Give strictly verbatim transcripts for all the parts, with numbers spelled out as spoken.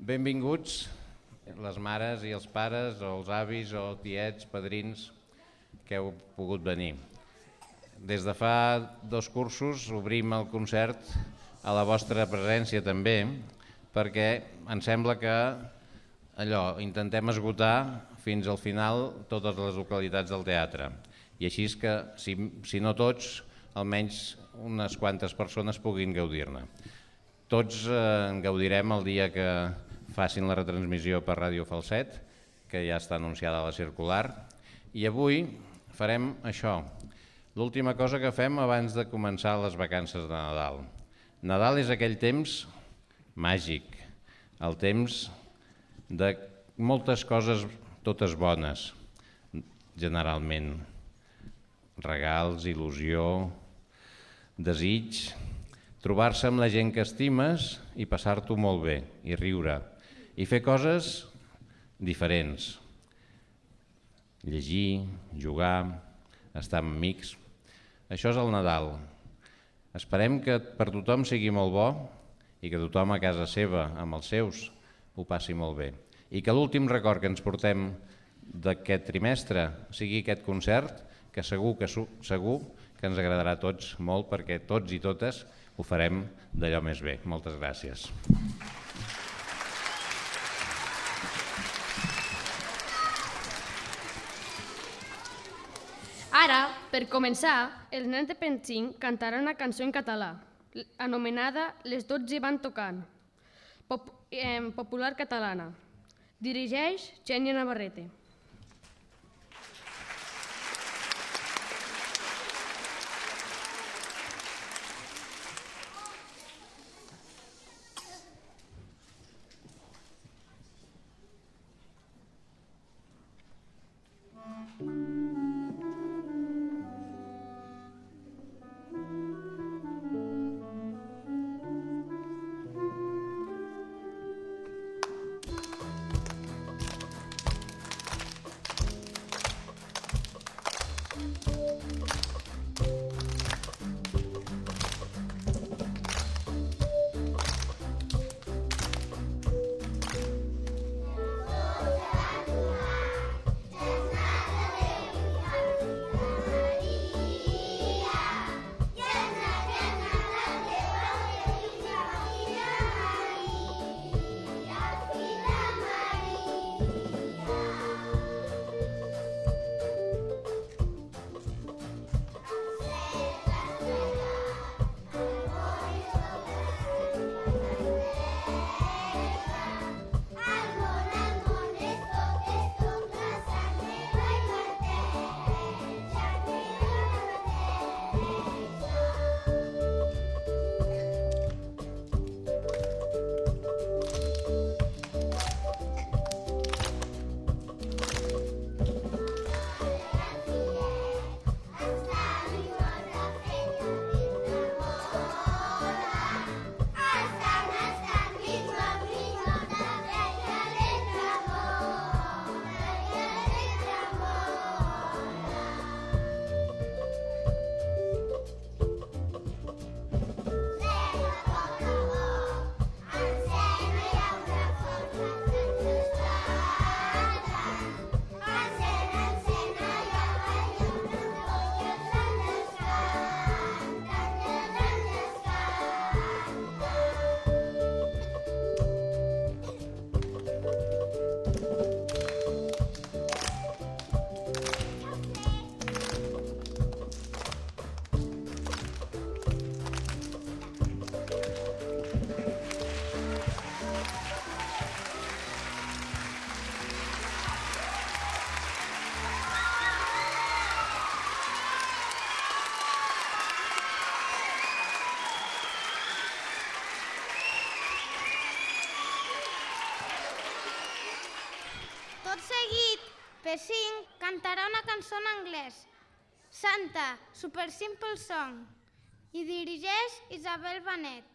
Benvinguts les mares i els pares, o els avis, o tiets, padrins, que heu pogut venir. Des de fa dos cursos obrim el concert a la vostra presència també, perquè em sembla que allò intentem esgotar fins al final totes les localitats del teatre. I així és que, si, si no tots, almenys unes quantes persones puguin gaudir-ne. Tots eh, en gaudirem el dia que facin la retransmissió per Ràdio Falset, que ja està anunciada a la circular, i avui farem això, l'última cosa que fem abans de començar les vacances de Nadal. Nadal és aquell temps màgic, el temps de moltes coses totes bones, generalment. Regals, il·lusió, desig, trobar-se amb la gent que estimes i passar-t'ho molt bé, i riure, i fer coses diferents. Llegir, jugar, estar amb amics. Això és el Nadal. Esperem que per tothom sigui molt bo i que tothom a casa seva, amb els seus, ho passi molt bé. I que l'últim record que ens portem d'aquest trimestre sigui aquest concert, que segur que, segur que ens agradarà a tots molt, perquè tots i totes ho farem d'allò més bé. Moltes gràcies. Ara, per començar, els nens de Penxing cantaran una cançó en català, anomenada Les dotze van tocant, pop, eh, popular catalana. Dirigeix Xènia Navarrete. Tot seguit, Penxing cantarà una cançó en anglès, Santa, Super Simple Song, i dirigeix Isabel Benet.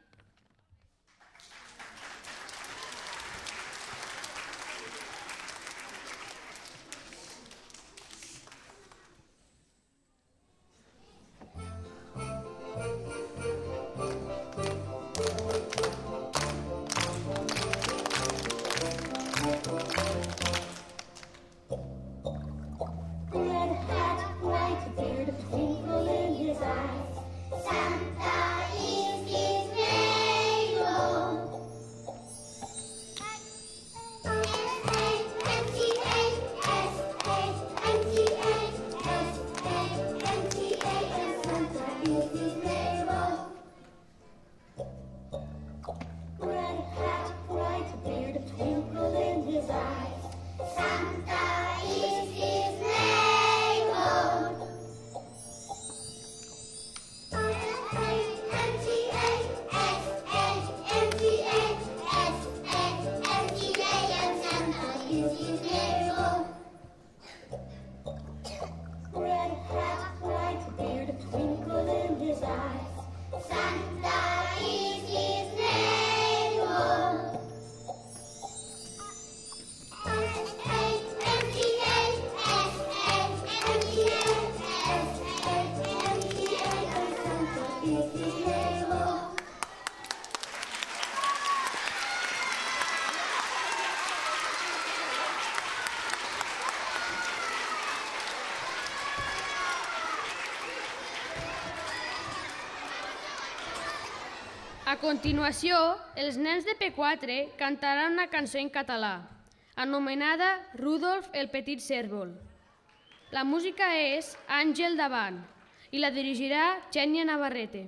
A continuació, els nens de P quatre cantaran una cançó en català, anomenada Rudolf el petit cérvol. La música és Àngel davant i la dirigirà Xènia Navarrete.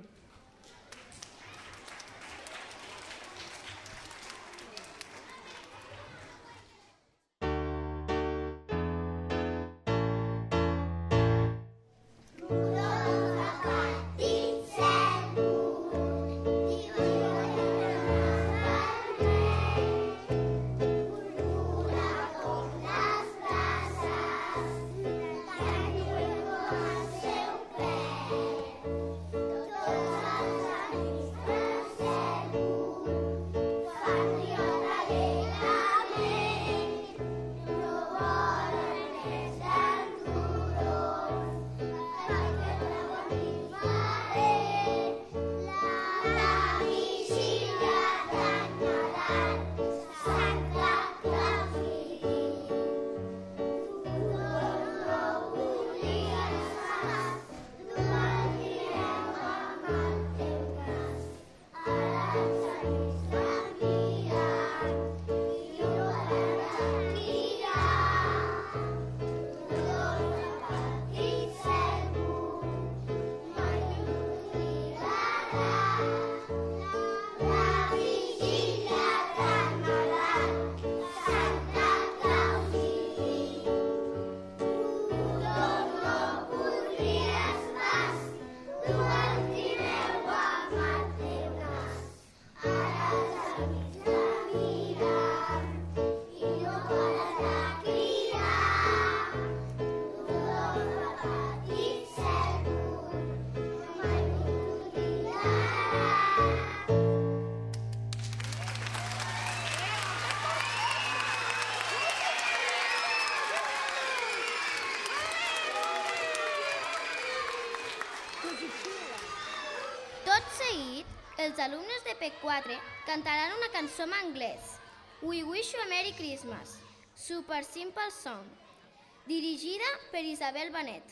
Tot seguit, els alumnes de P quatre cantaran una cançó en anglès, We Wish You a Merry Christmas, Super Simple Song, dirigida per Isabel Benet.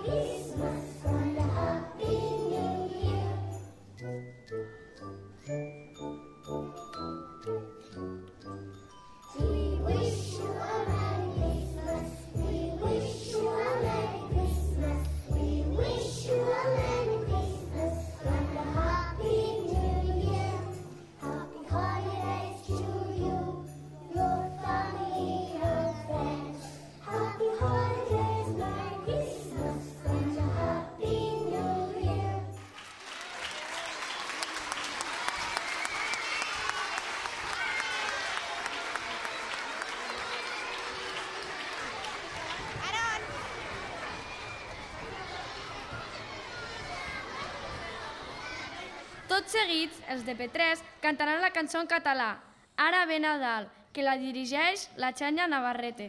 Mm-hmm. Tot seguits, els de P tres cantaran la cançó en català, Ara ve Nadal, que la dirigeix la Xanya Navarrete.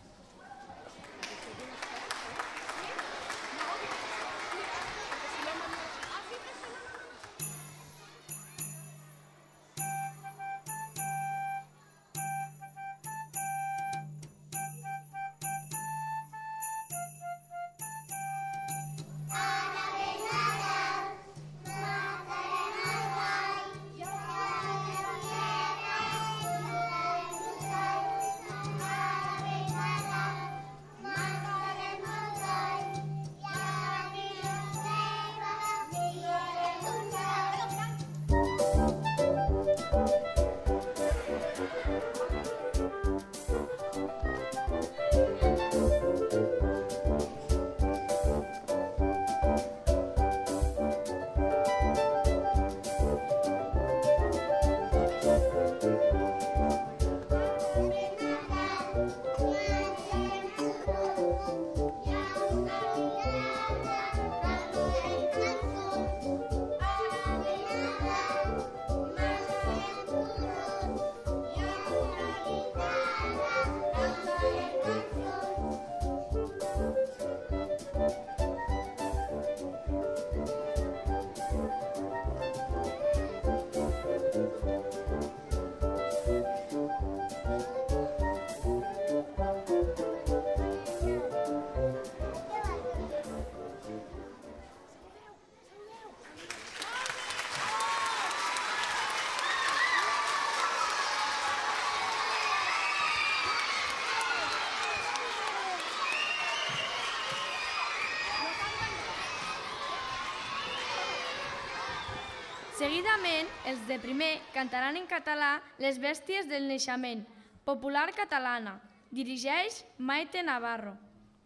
Seguidament, els de primer cantaran en català Les bèsties del naixement, popular catalana. Dirigeix Maite Navarro.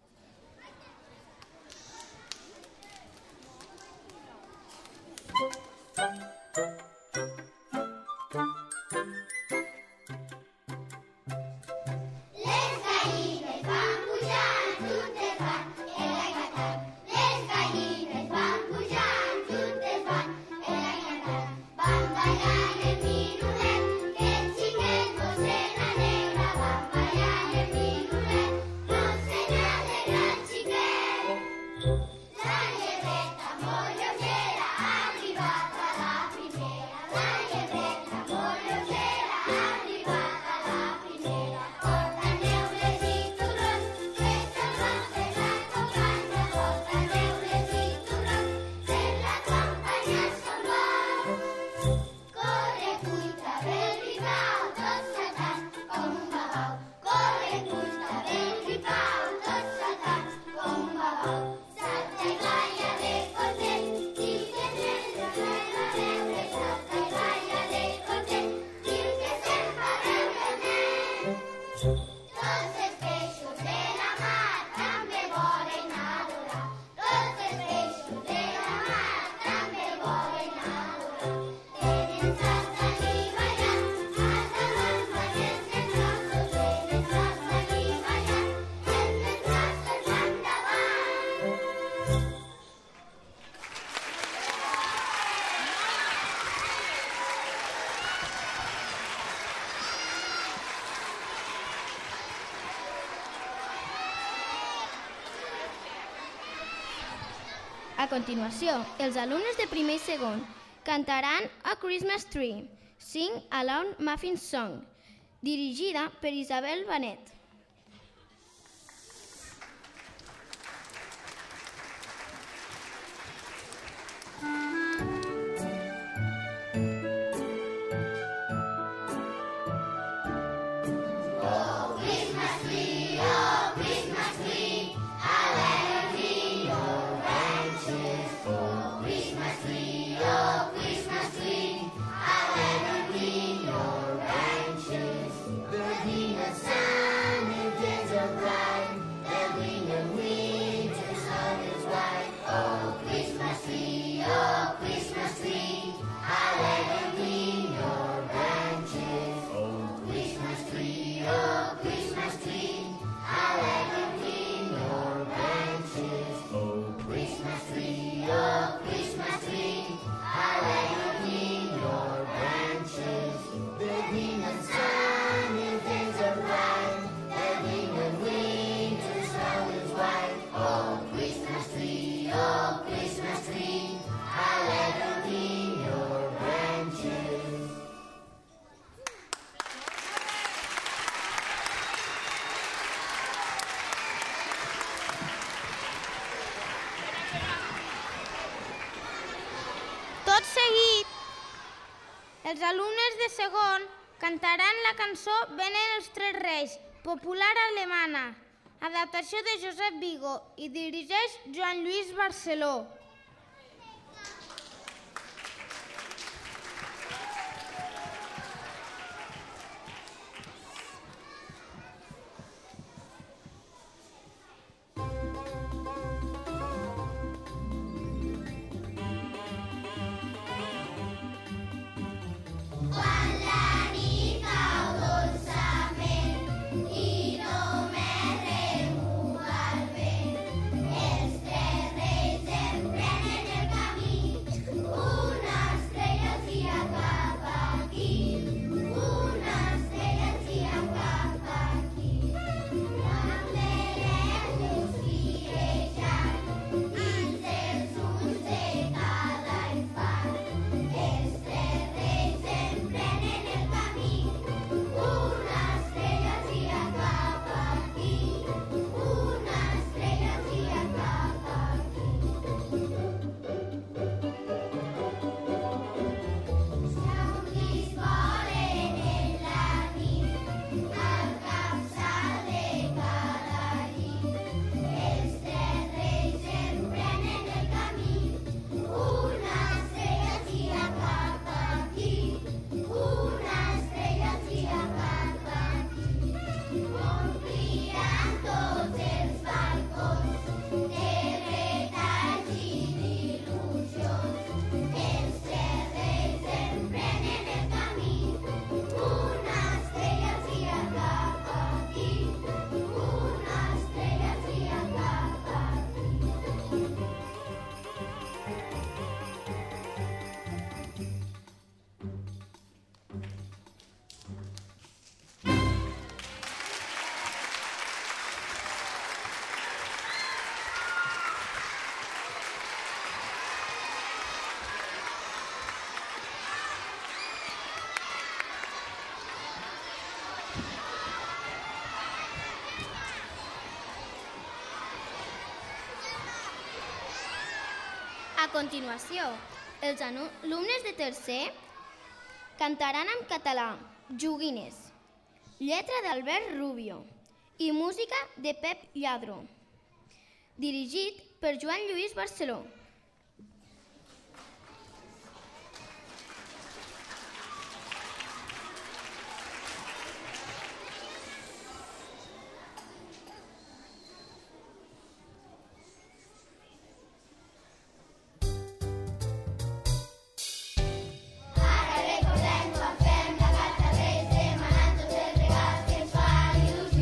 A continuació, els alumnes de primer i segon cantaran A Christmas Tree, Sing Along Muffin Song, dirigida per Isabel Benet. Sun. Els alumnes de segon cantaran la cançó Venen els Tres Reis, popular alemana, adaptació de Josep Vigo i dirigeix Joan Lluís Barceló. A continuació, els alumnes de tercer cantaran en català Joguines, lletra d'Albert Rubio i música de Pep Lladró, dirigit per Joan Lluís Barceló.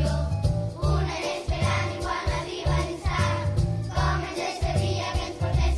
Una inesperant i quan arriba l'instant, com ens estaria que ens portés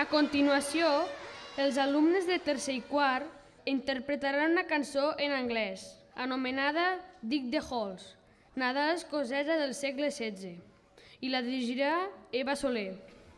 A continuació, els alumnes de tercer i quart interpretaran una cançó en anglès, anomenada Dick the Halls, Nadal escocesa del segle setze, i la dirigirà Eva Soler.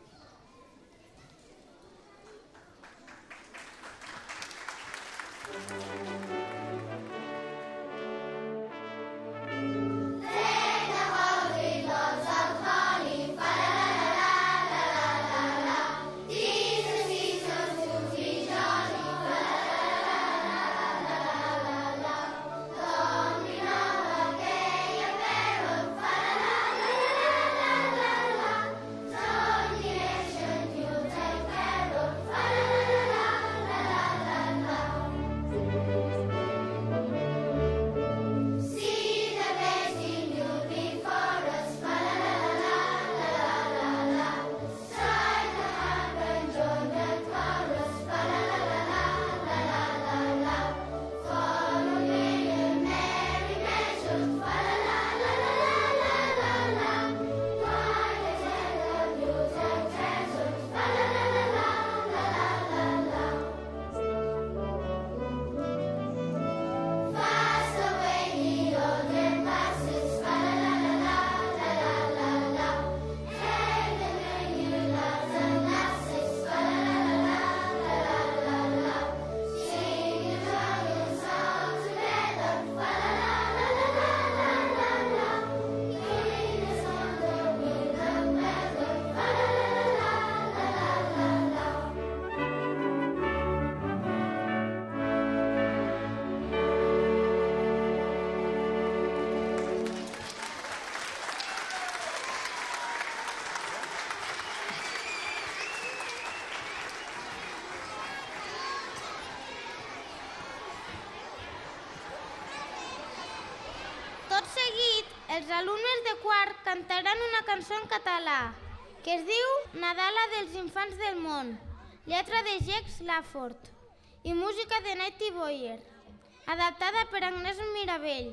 Tot seguit, els alumnes de quart cantaran una cançó en català que es diu Nadala dels infants del món, lletra de Jacques Lafort i música de Natty Boyer, adaptada per Agnès Mirabell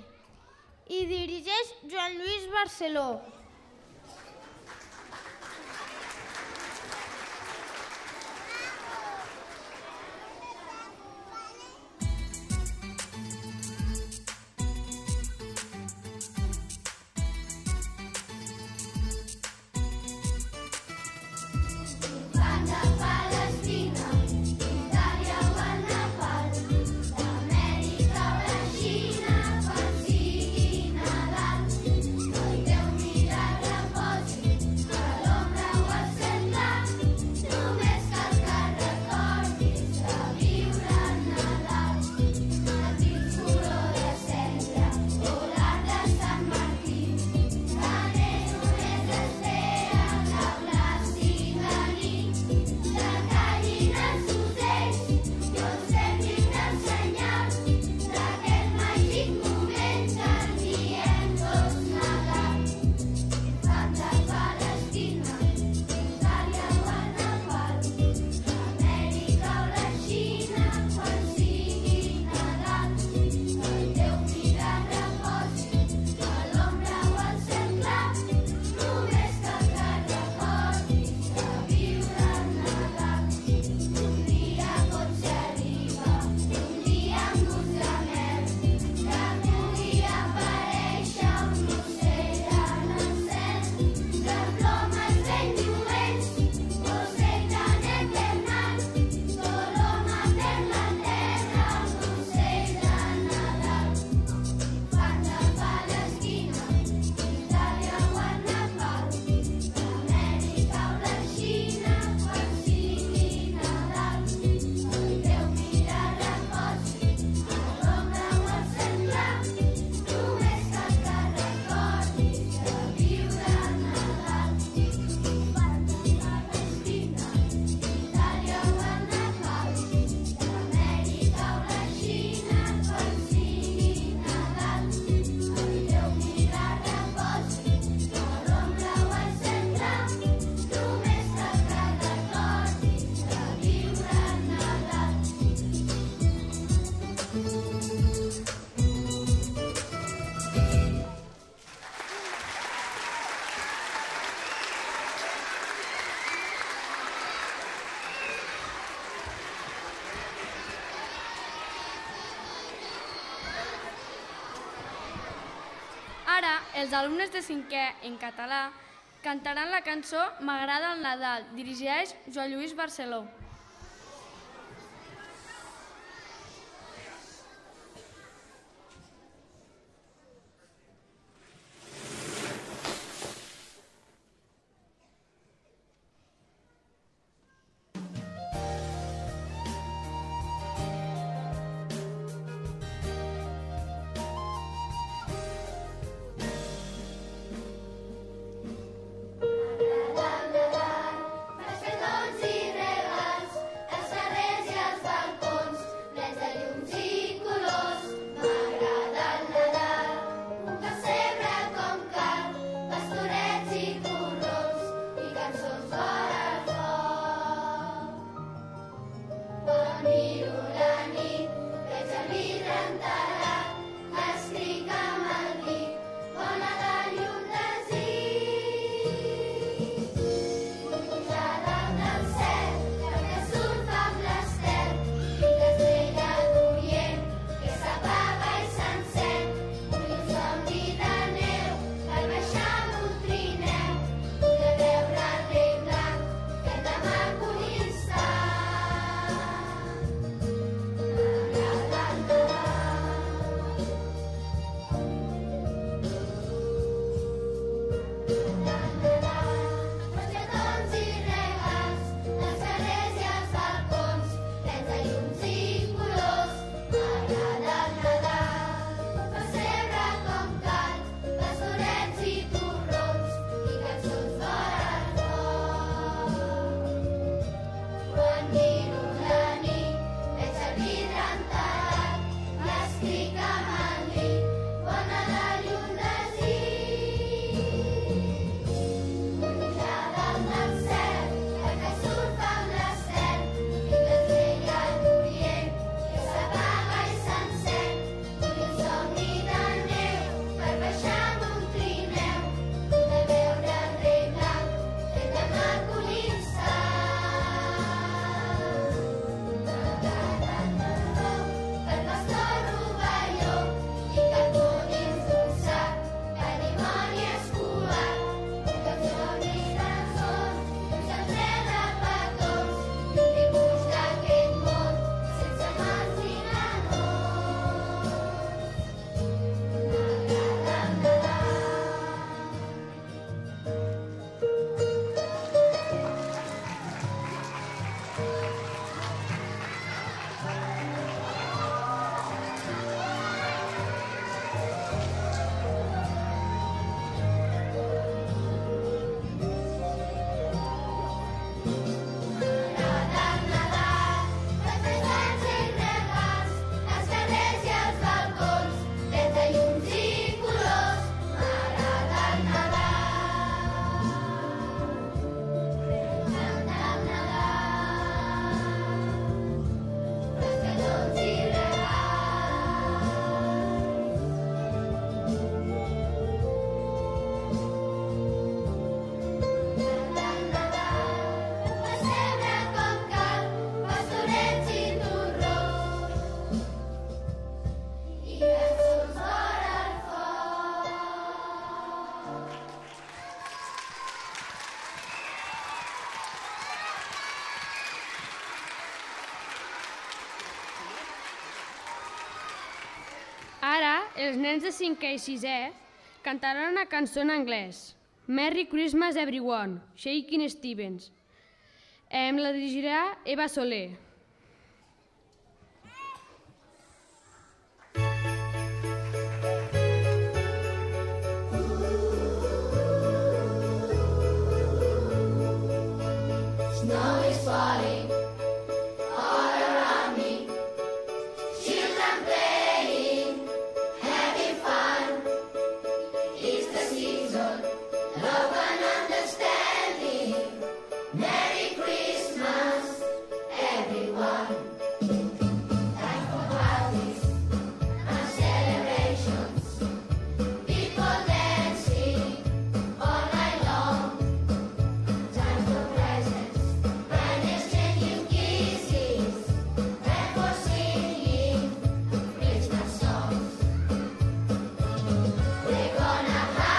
i dirigeix Joan Lluís Barceló. Amèrica o la Xina, quan sigui Nadal, no hi deu mirar els alumnes de cinquè en català cantaran la cançó M'agrada el Nadal, dirigeix Joan Lluís Barceló. Ara, els nens de cinquè i sisè cantaran una cançó en anglès. Merry Christmas Everyone, Shakin' Stevens. Em la dirigirà Eva Soler. Snow is falling all around me. Children playing, having fun. It's the season, love and understanding. Merry Christmas, everyone. Time for parties and celebrations. People dancing all night long. Time for presents and exchanging kisses, and for singing Christmas songs. We're gonna have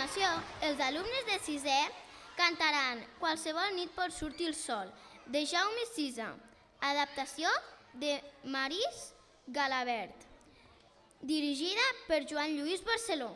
continuació, els alumnes de sisè cantaran Qualsevol nit pot sortir el sol, de Jaume Sisa, adaptació de Maris Galabert, dirigida per Joan Lluís Barceló.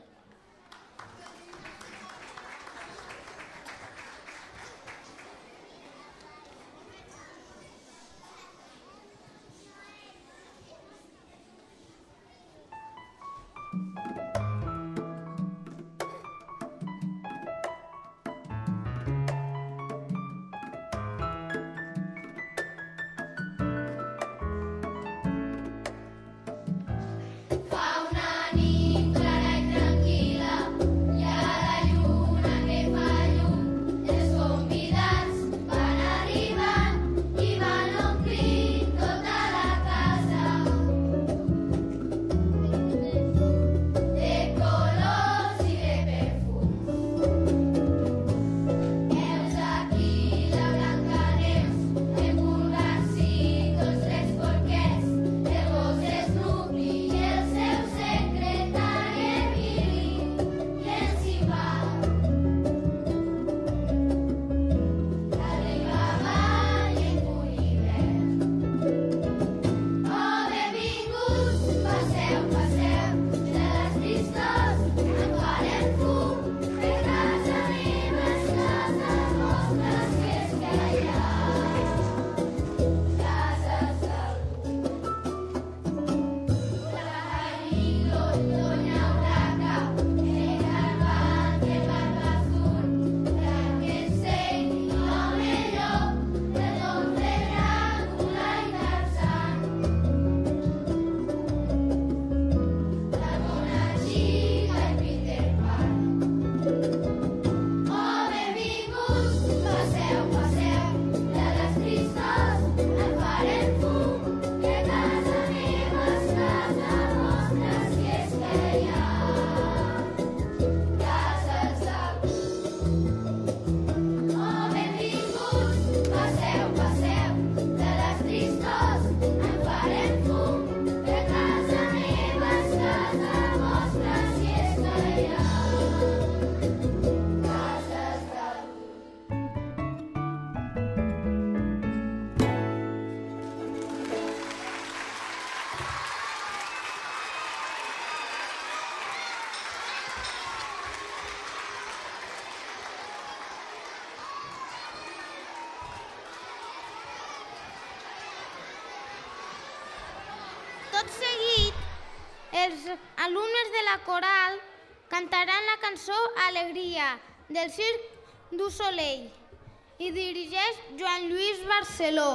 Tot seguit, els alumnes de la coral cantaran la cançó Alegria del Circ du Soleil i dirigeix Joan Lluís Barceló.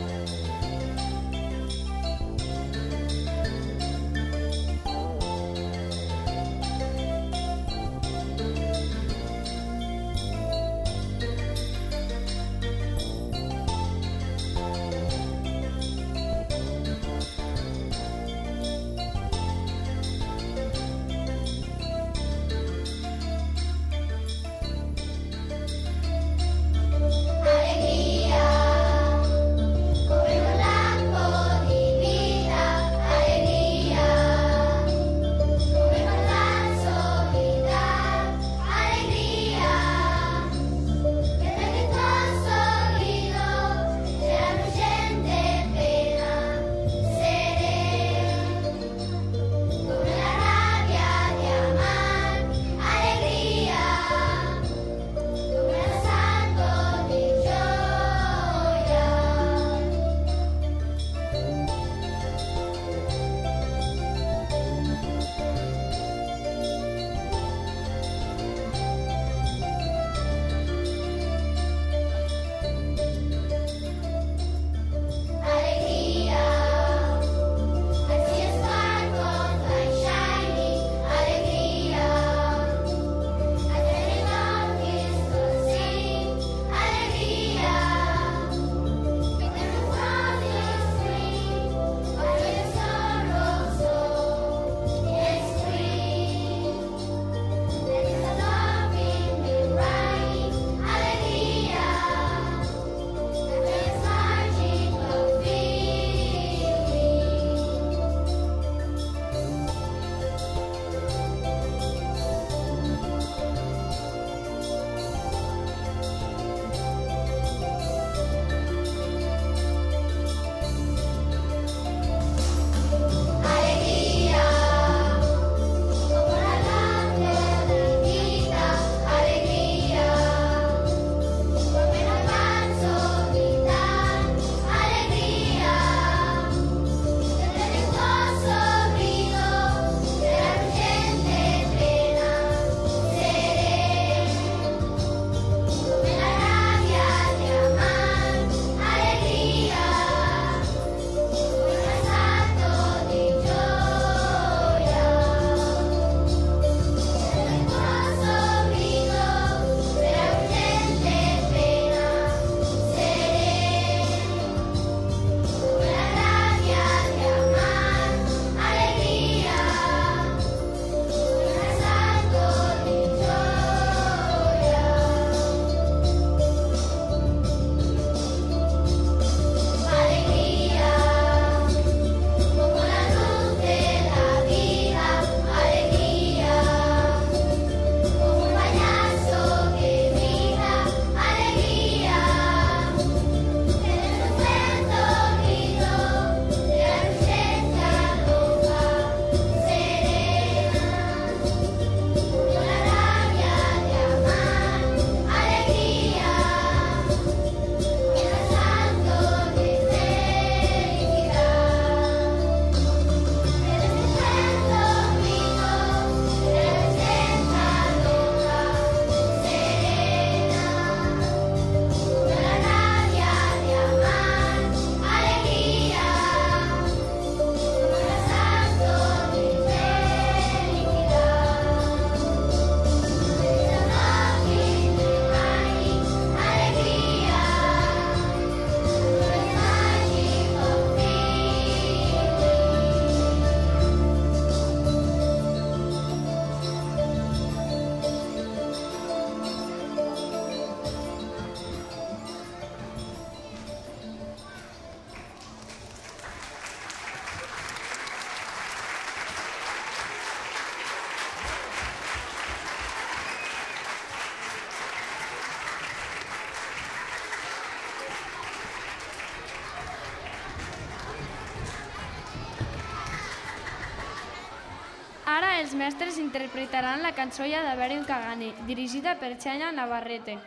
Alegria els mestres interpretaran la cançó Hi ha d'haver-hi un caganer, dirigida per Xenia Navarrete.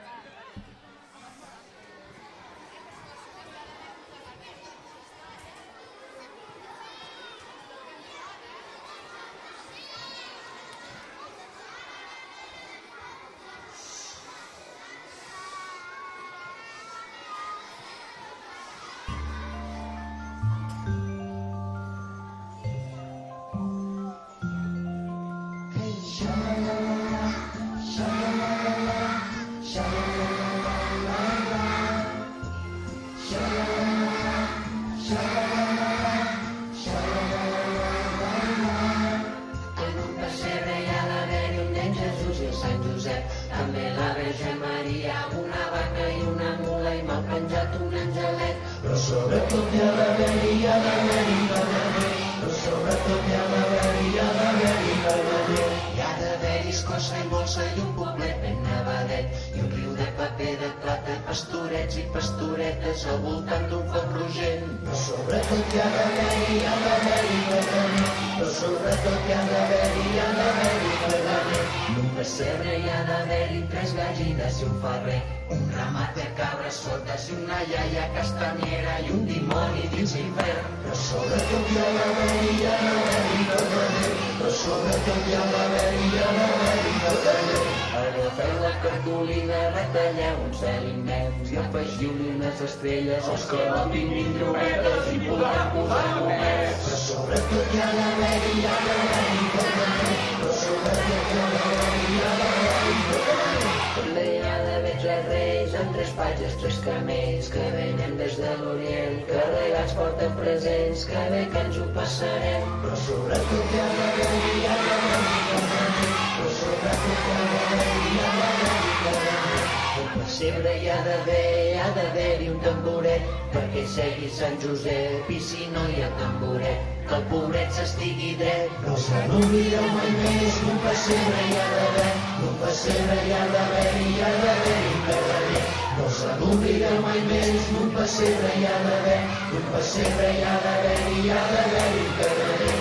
Pastorets i pastoretes al voltant d'un foc rogent. Però sobretot hi ha d'haver-hi, hi ha d'haver-hi caganer. Però sobretot hi ha d'haver-hi, hi ha d'haver-hi caganer. En un pessebre hi ha d'haver-hi tres gallines i un ferrer, un ramat de cabres sordes i una iaia castanyera i un dimoni dins l'infern. Però sobretot hi ha d'haver-hi, hi ha d'haver-hi caganer. Però sobretot hi ha d'haver-hi, hi ha d'haver-hi caganer. Agafeu la cartolina, retalleu un cel immens i afegiu-li unes estrelles als que no tinguin llumetes i podran posar gomets. Però sobretot hi ha d'haver-hi, hi ha d'haver-hi caganer. Però sobretot hi ha d'haver-hi, hi ha d'haver-hi caganer. També hi ha d'haver tres reis amb tres patges, tres camells que venen des de l'Orient, carregats porten presents, que bé que ens ho passarem. Però sobretot hi ha d'haver-hi, hi ha d'haver-hi caganer. Però sobretot hi ha d'haver-hi, hi ha d'haver-hi caganer. Al pessebre hi ha d'haver, hi ha d'haver-hi un tamboret, perquè segui Sant Josep i si no hi ha tamboret, que el pobret s'estigui dret. No se n'oblideu mai més, un pessebre hi ha d'haver, un pessebre hi ha d'haver-hi, hi ha d'haver-hi caganer. No se n'oblideu mai més, un pessebre hi ha d'haver, un pessebre hi ha d'haver-hi, hi ha d'haver-hi caganer.